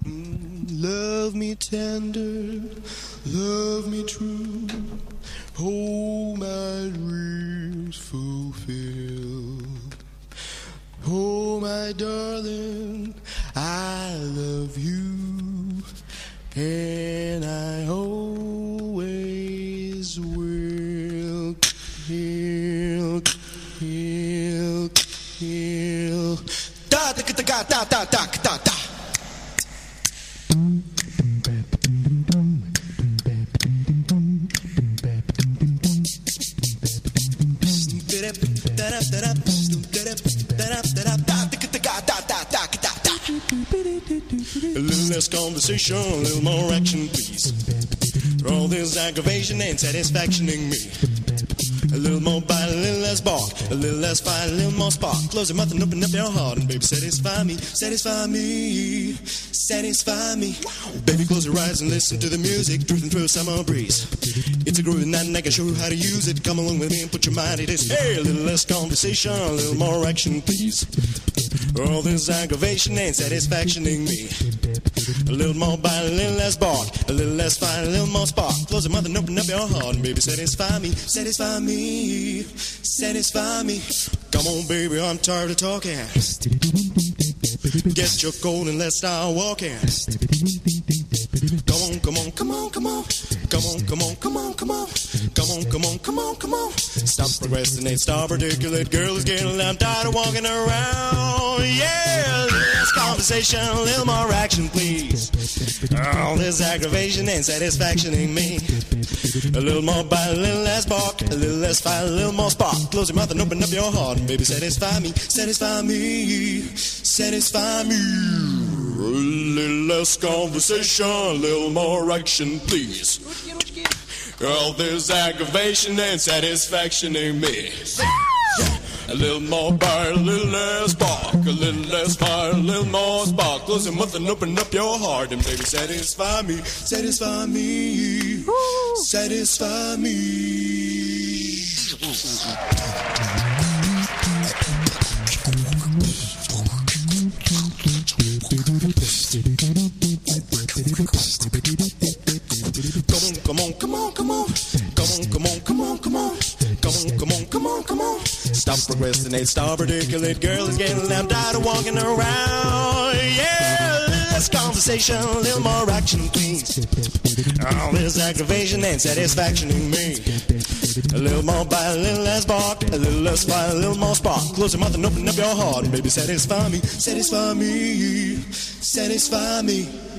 Love me tender, love me true, hold my dreams fulfilled. Oh, my darling, I love you, and I always will. Kill. Da da da da da da da da da. A little less conversation, a little more action, please. For all this aggravation ain't satisfactioning me. A little more bite, a little less bark, a little less fight, a little more spark. Close your mouth and open up your heart, and baby, satisfy me, satisfy me, satisfy me. Baby, close your eyes and listen to the music, drifting through a summer breeze. It's a groovy night and I can show you how to use it. Come along with me and put your mind at ease. Hey, a little less conversation, a little more action, please. All this aggravation ain't satisfactioning me. A little more bite, a little less bark, a little less fight, a little more spark. Close your mouth and open up your heart, and baby, satisfy me, satisfy me, satisfy me. Come on, baby, I'm tired of talking. Get your coat and let's start walking. Come on, come on, come on, come on. Come on, come on, come on, come on. Come on, come on, come on, come on. Stop procrastinate, stop articulate. Girl is getting loud, I'm tired of walking around. Yeah, a little less conversation, a little more action, please. All this aggravation ain't satisfactioning me. A little more bite, a little less bark, a little less fight, a little more spark. Close your mouth and open up your heart, and baby, satisfy me, satisfy me, satisfy me. A little less conversation, a little more action, please. All this aggravation and satisfaction in me. A little more bite, a little less spark, a little less fire, a little more spark. Close your mouth and open up your heart, and baby, satisfy me, satisfy me, satisfy me. Come on, come on, come on, come on, come on, come on, come on, come on, come on, come on, come on. Stop procrastinate, stop articulate. Girl is getting loud, I'm tired of walking around. Yeah, a little less conversation, a little more action, please. All this aggravation ain't satisfaction in me. A little more bite, a little less bark, a little less fight, a little more spark. Close your mouth and open up your heart, and baby, satisfy me, satisfy me, satisfy me.